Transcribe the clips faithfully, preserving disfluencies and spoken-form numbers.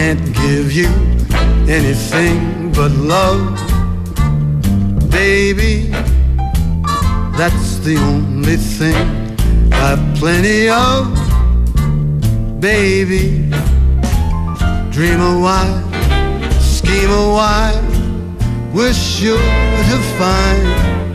can't give you anything but love, baby. That's the only thing I've plenty of, baby. Dream a while, scheme a while, we're sure to find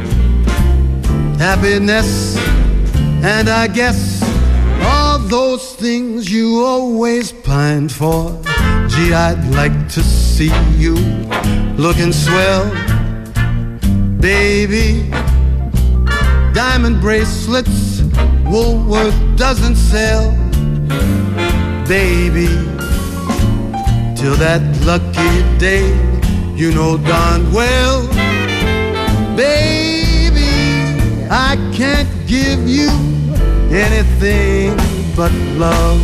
happiness, and I guess all those things you always pined for. Gee, I'd like to see you looking swell, baby. Diamond bracelets Woolworth doesn't sell, baby. Till that lucky day, you know darn well, baby, I can't give you anything but love.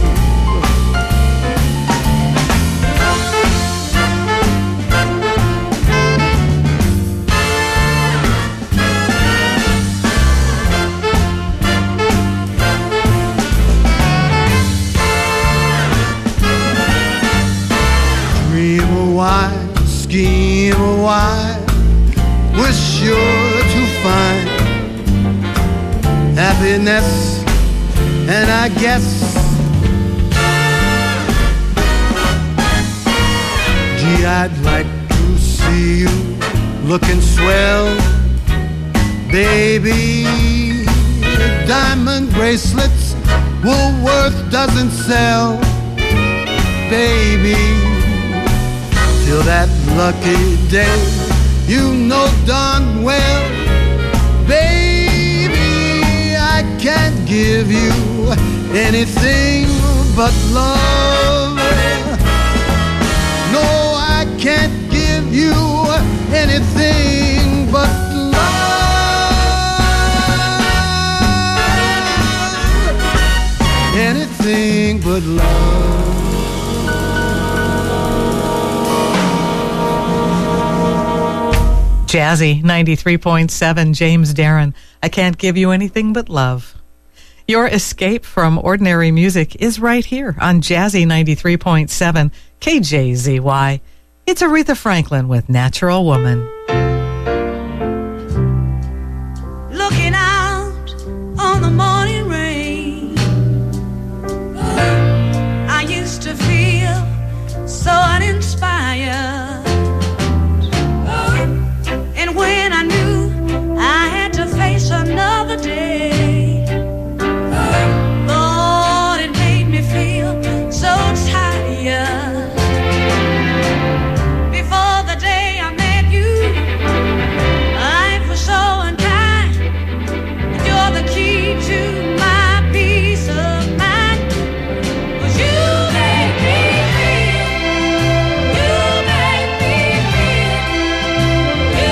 Scheme a while, we're sure to find happiness, and I guess, gee, I'd like to see you looking swell, baby. Diamond bracelets Woolworth doesn't sell, baby. Till that lucky day, you know darn well, baby, I can't give you anything but love. No, I can't give you anything but love. Anything but love. Jazzy ninety-three point seven, James Darren, I Can't Give You Anything But Love. Your escape from ordinary music is right here on Jazzy ninety-three point seven, K J Z Y. It's Aretha Franklin with Natural Woman. Looking out on the morning rain, I used to feel so uninspired. When I knew I had to face another day, Lord, it made me feel so tired. Before the day I met you, life was so unkind. You're the key to my peace of mind. 'Cause you make me feel, you make me feel, you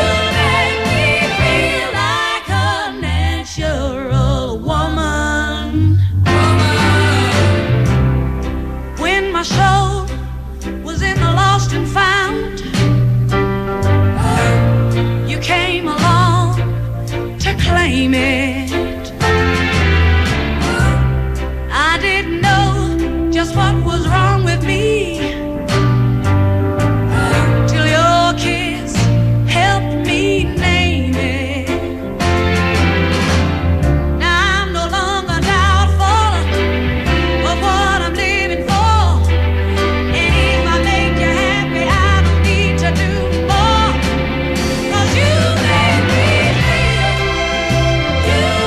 soul was in the lost and found. You came along to claim it. I didn't know just what was wrong with me till your kiss helped me name it. Now I'm no longer doubtful of what I'm living for. You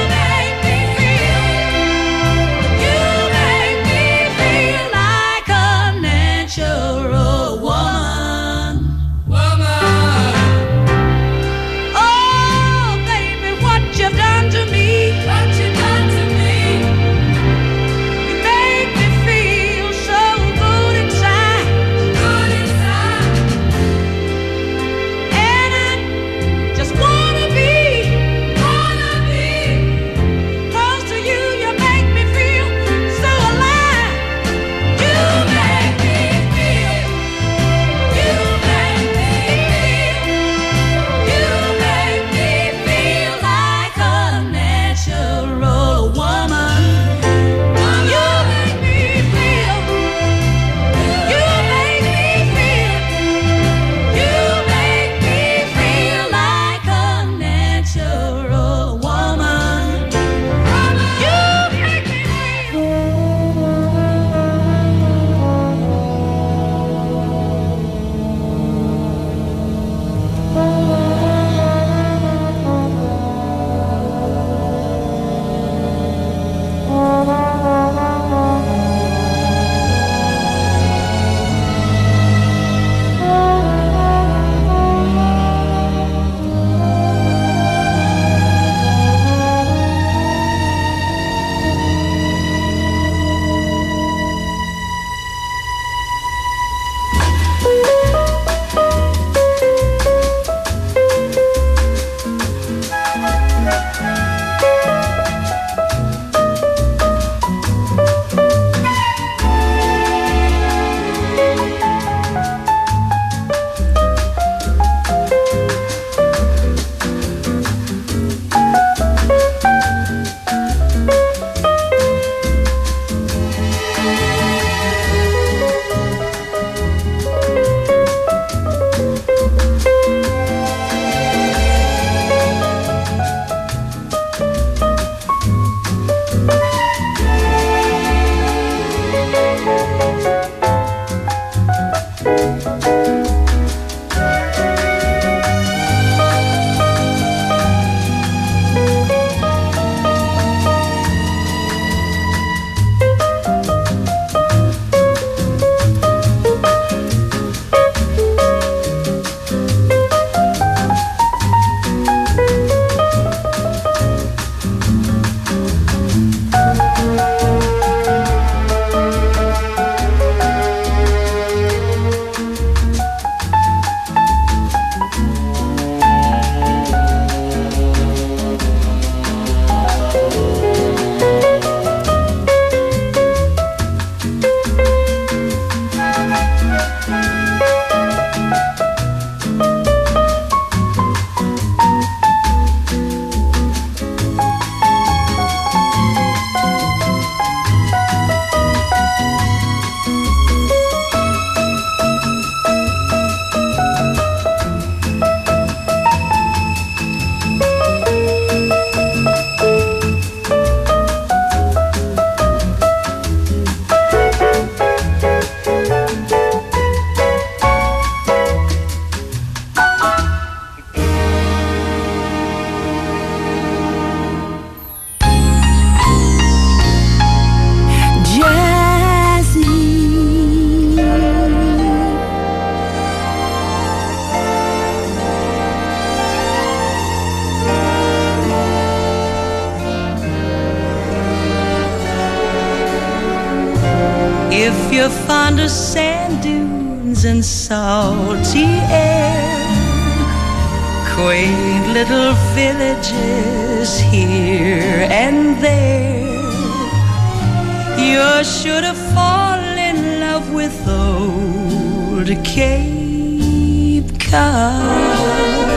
If you're fond of sand dunes and salty air, quaint little villages here and there, you're sure to fall in love with old Cape Cod.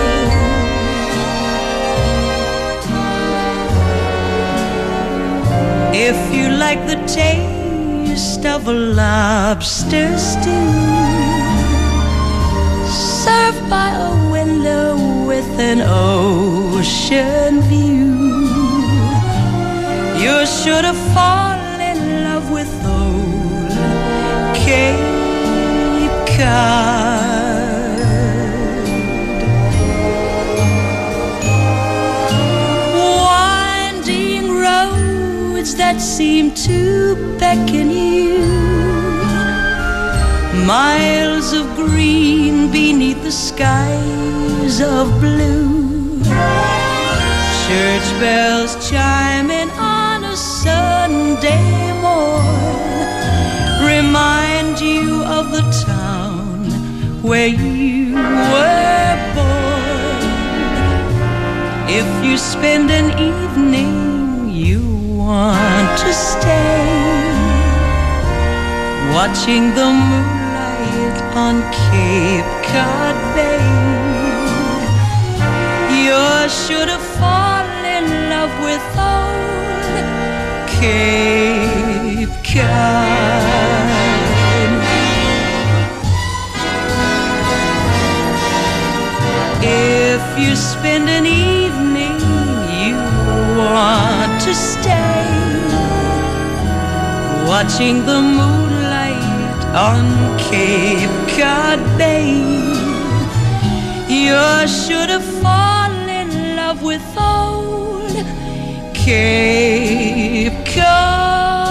If you like the taste of a lobster stew, served by a window with an ocean view, you're sure to fall in love with old Cape Cod. Winding roads that seem to beckon you, miles of green beneath the skies of blue, church bells chiming on a Sunday morn remind you of the town where you were born. If you spend an evening you want to stay, watching the moonlight on Cape Cod Bay, you're sure to fall in love with old Cape Cod. If you spend an evening you want to stay, watching the moonlight on Cape Cod Bay, you're sure to fall in love with old Cape Cod.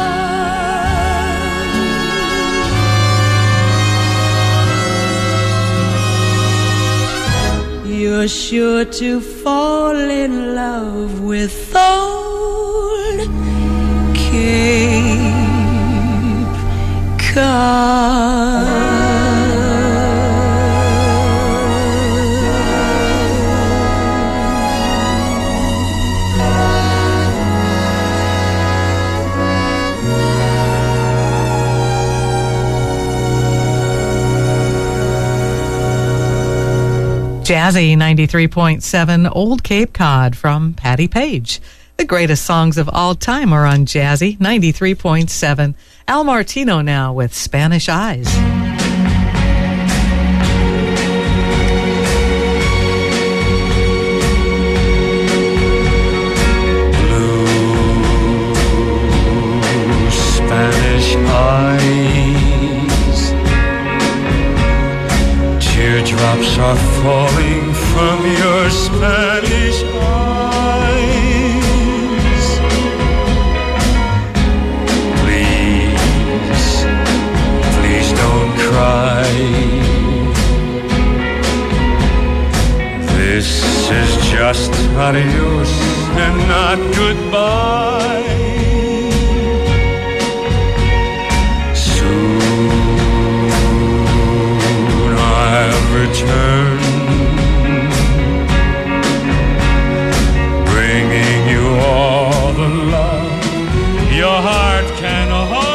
You're sure to fall in love with old Cape Cod. Jazzy ninety-three point seven, Old Cape Cod from Patti Page. The greatest songs of all time are on Jazzy ninety-three point seven. Al Martino now with Spanish Eyes. Blue Spanish eyes, teardrops are falling from your Spanish eyes. Please, please don't cry. This is just adios and not goodbye. Soon I'll return, bringing you all the love your heart can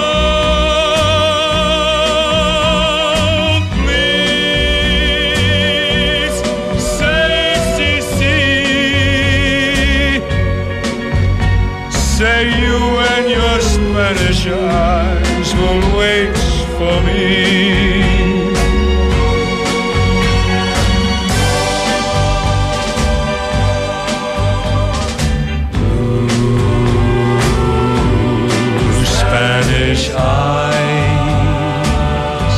hold. Please say si, si. Say you and your Spanish eyes will wait for me. Spanish eyes,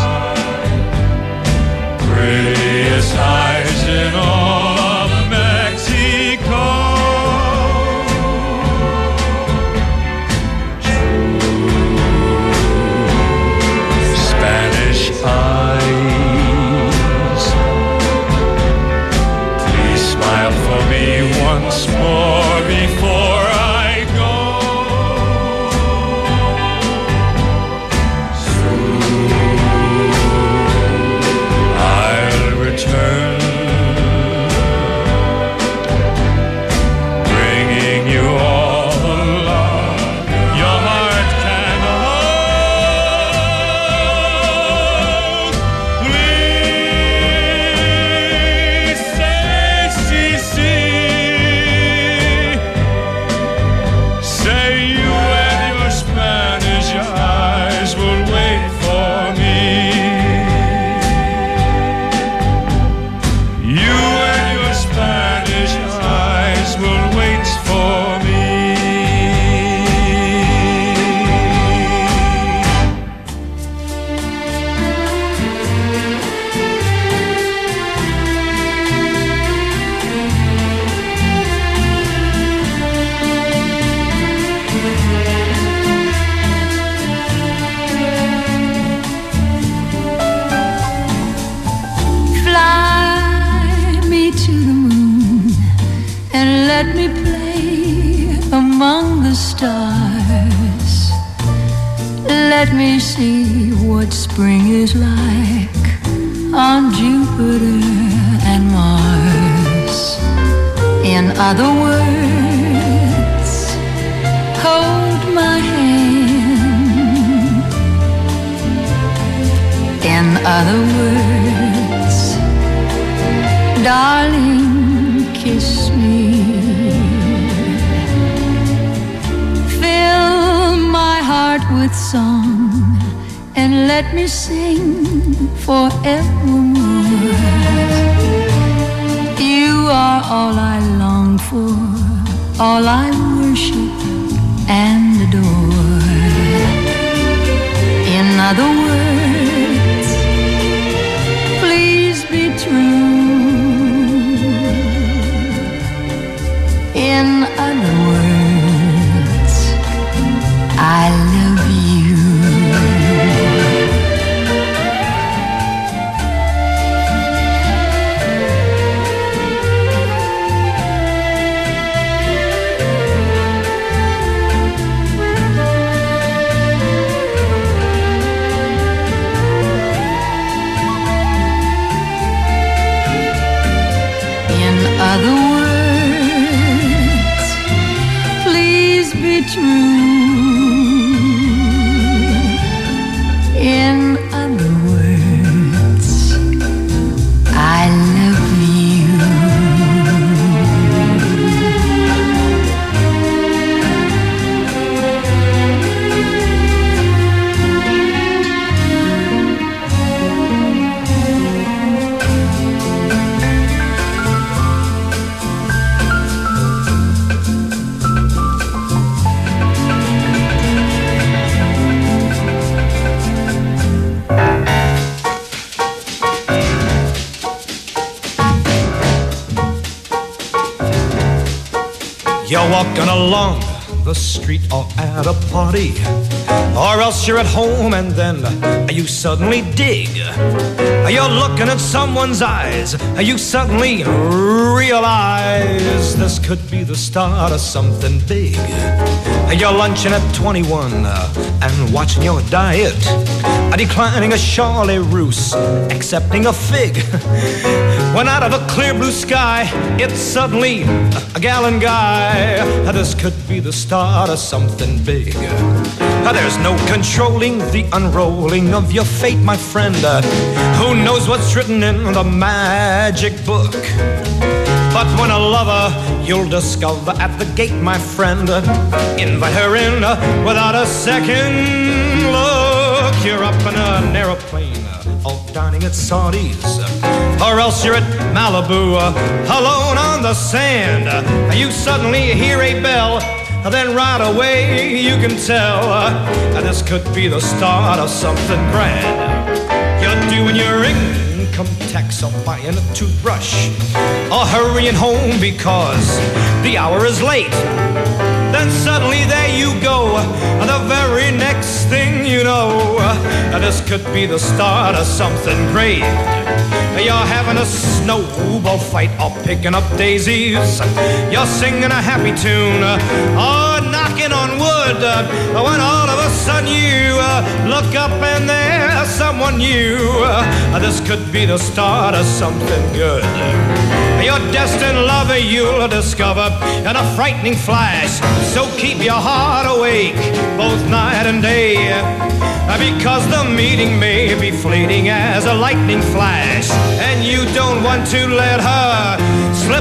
prettiest eyes in all of Mexico. Spanish eyes, please smile for me once more before I go. Soon let me play among the stars. Let me see what spring is like on Jupiter and Mars. In other words, hold my hand. In other words, darling, kiss me. Fill my heart with song and let me sing forevermore. You are all I long for, all I worship and adore. In other words, please be true. In other words, I love you. Other words, please be true. In other words, I love you. You're walking along the street or at a party, or else you're at home and then you suddenly dig. You're looking at someone's eyes, you suddenly realize this could be the start of something big. You're lunching at twenty-one and watching your diet, declining a Charlie Roos, accepting a fig. When out of a clear blue sky, it's suddenly a gallon guy. This could be the start of something big. There's no controlling the unrolling of your fate, my friend. Who knows what's written in the magic book? But when a lover you'll discover at the gate, my friend, invite her in without a second look. You're up in an aeroplane, all dining at Saudi's, or else you're at Malibu, alone on the sand. You suddenly hear a bell, then right away you can tell that this could be the start of something grand. You're doing your income tax or buying a toothbrush, or hurrying home because the hour is late. Then suddenly there you go, the very next thing you know, this could be the start of something great. You're having a snowball fight or picking up daisies. You're singing a happy tune or knocking on wood, when all of a sudden you look up and there's someone new. This could be the start of something good. Your destined lover you'll discover in a frightening flash. So keep your heart awake both night and day, because the meeting may be fleeting as a lightning flash, and you don't want to let her slip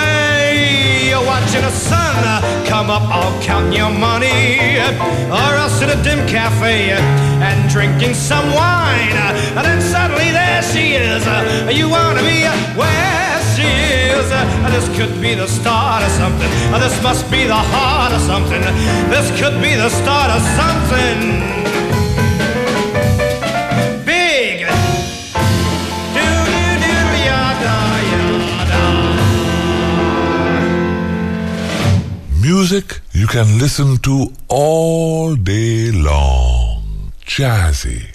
away. You're watching the sun come up, all counting your money, or else in a dim cafe and drinking some wine, and then suddenly there she is. You want to be where she is. This could be the start of something. This must be the heart of something. This could be the start of something big. Music you can listen to all day long. Jazzy.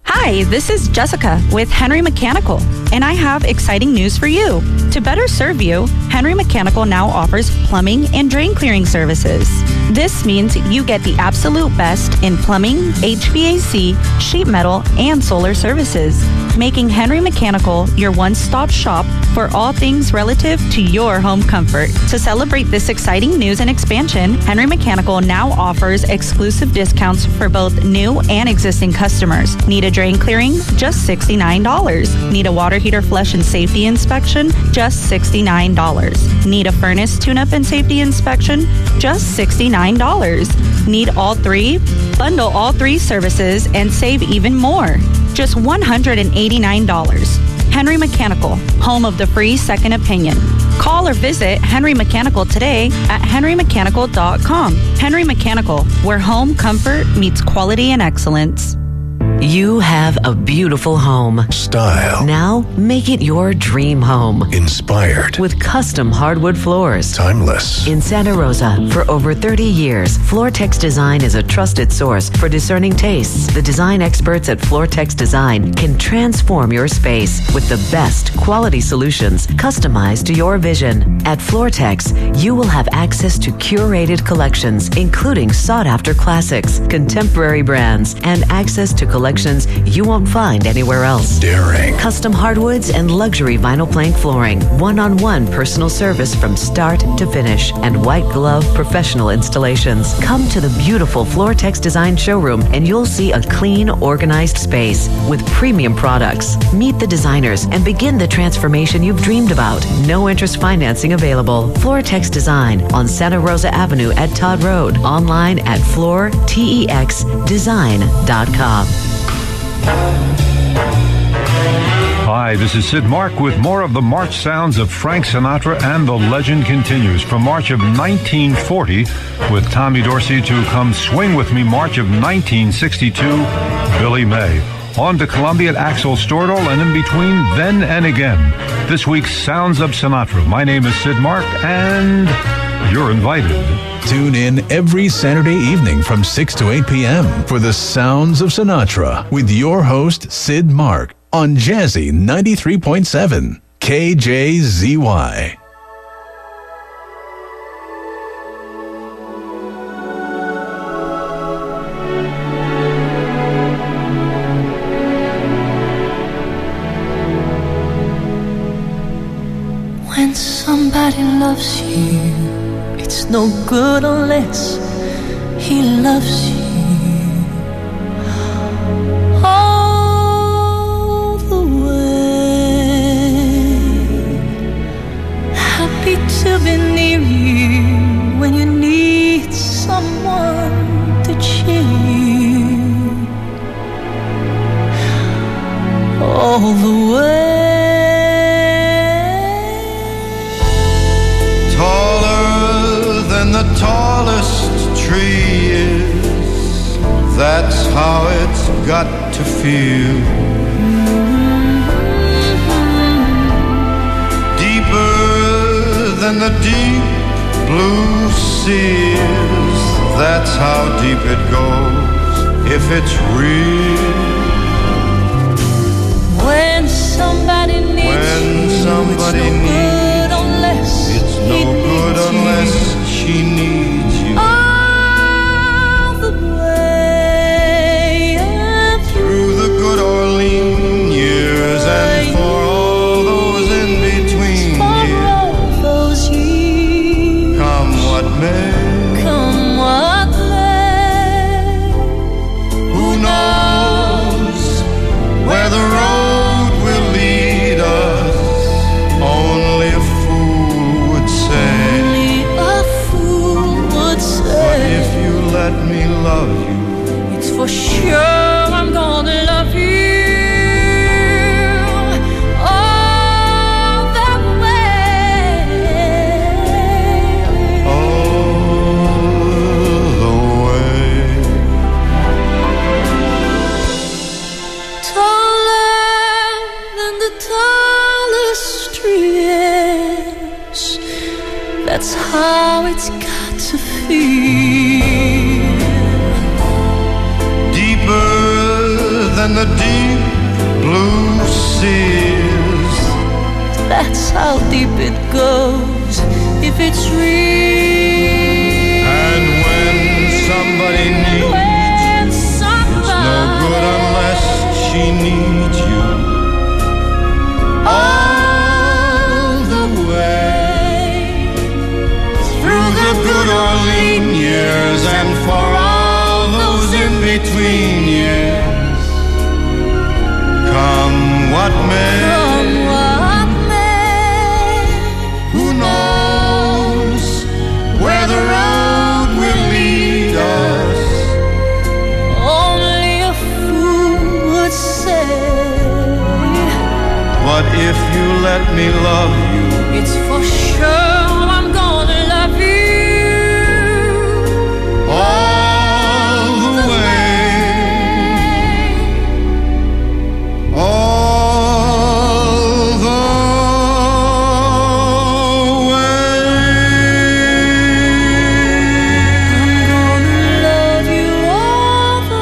Hi, this is Jessica with Henry Mechanical, and I have exciting news for you. To better serve you, Henry Mechanical now offers plumbing and drain clearing services. This means you get the absolute best in plumbing, H V A C, sheet metal, and solar services, making Henry Mechanical your one-stop shop for all things relative to your home comfort. To celebrate this exciting news and expansion, Henry Mechanical now offers exclusive discounts for both new and existing customers. Need a drain clearing? Just sixty-nine dollars. Need a water heater flush and safety inspection? Just sixty-nine dollars. Need a furnace tune-up and safety inspection? Just sixty-nine dollars. Need all three? Bundle all three services and save even more. Just one hundred eighty-nine dollars. Henry Mechanical, home of the free second opinion. Call or visit Henry Mechanical today at henry mechanical dot com. Henry Mechanical, where home comfort meets quality and excellence. You have a beautiful home. Style. Now make it your dream home. Inspired. With custom hardwood floors. Timeless. In Santa Rosa, for over thirty years, Floortex Design is a trusted source for discerning tastes. The design experts at Floortex Design can transform your space with the best quality solutions customized to your vision. At Floortex, you will have access to curated collections, including sought-after classics, contemporary brands, and access to collections you won't find anywhere else. Daring. Custom hardwoods and luxury vinyl plank flooring. One-on-one personal service from start to finish. And white glove professional installations. Come to the beautiful Floortex Design showroom and you'll see a clean, organized space with premium products. Meet the designers and begin the transformation you've dreamed about. No interest financing available. Floortex Design on Santa Rosa Avenue at Todd Road. Online at floor tex design dot com. Hi, this is Sid Mark with more of the March sounds of Frank Sinatra, and the legend continues. From March of nineteen forty with Tommy Dorsey to Come Swing With Me, March of nineteen sixty-two, Billy May. On to Columbia at Axel Stordahl, and in between, Then and Again. This week's Sounds of Sinatra. My name is Sid Mark, and you're invited. Tune in every Saturday evening from six to eight p.m. for the Sounds of Sinatra with your host, Sid Mark, on Jazzy ninety-three point seven, K J Z Y. When somebody loves you, it's no good unless he loves you all the way. Happy to be near you when you need someone to cheer you all the way. Taller than the tallest tree is, that's how it's got to feel. Deeper than the deep blue sea is, that's how deep it goes if it's real. When somebody needs when you, somebody it's no needs good unless it's no he good needs unless you. she needs you. All the way and Through the good or lean years and for all those in between for years. all those years. Come what may, Come what may. who knows where the road will lead us? Only a fool would say. Only a fool would But say, if you let me love you, it's for sure I'm gonna love you all the way. all the way. Taller than the tallest tree is, that's how it's got to feel. Deeper than than the deep blue seas. That's how deep it goes, if it's real. And when somebody needs when you, somebody it's no good unless she needs you. All the way through the good or lean years, and for all those in between years, come what may. Come what may. Who knows where the road will lead us? Only a fool would say. But if you let me love you, It's for sure I'm gonna love you all the way, all the way. I'm gonna love you all the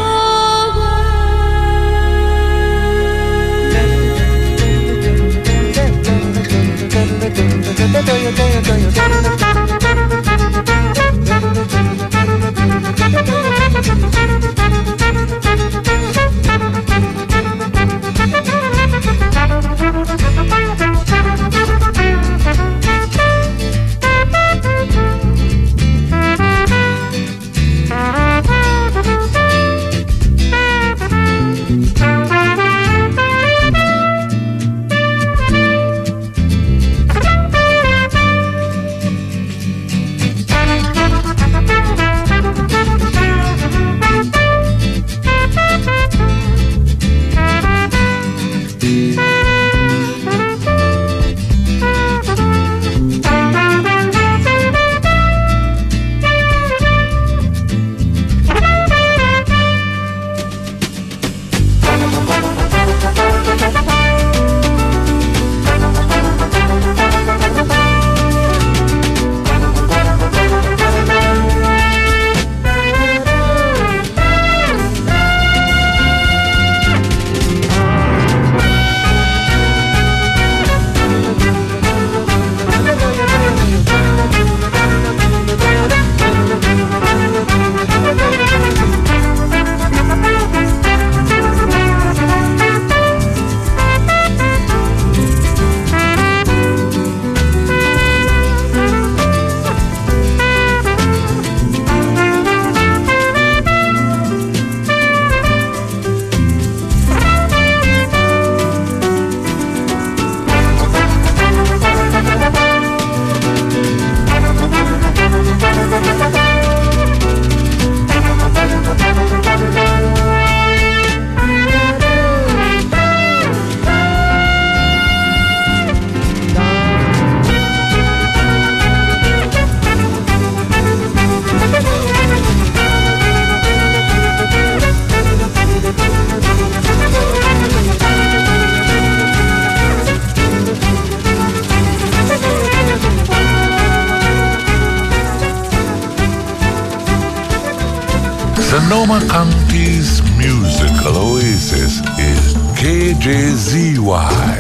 Sonoma County's musical oasis is K J Z Y.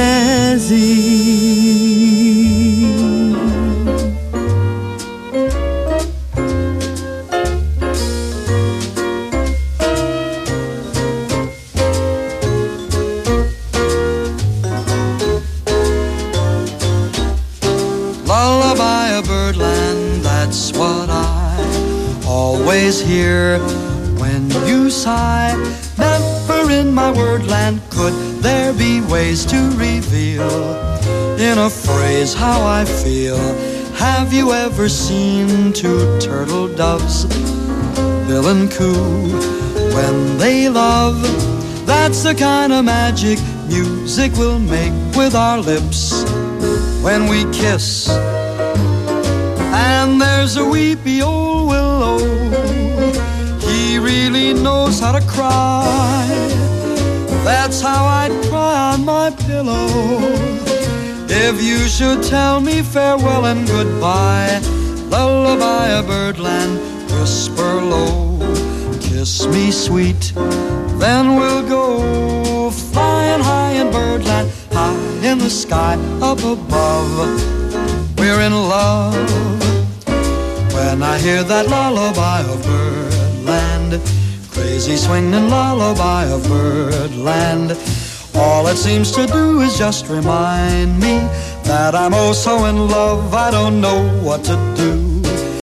Jazzy. Lullaby of birdland, that's what I always hear when you sigh. Never in my wordland could there be ways to reveal in a phrase how I feel. Have you ever seen two turtle doves, bill and coo, when they love? That's the kind of magic music we'll make with our lips when we kiss. And there's a weepy old willow, he really knows how to cry. That's how I'd cry on my pillow if you should tell me farewell and goodbye. Lullaby of birdland, whisper low, kiss me sweet, Then we'll go flying high in birdland, high in the sky up above. We're in love. When I hear that lullaby of birdland, crazy swinging lullaby of birdland, all it seems to do is just remind me that I'm oh so in love, I don't know what to do.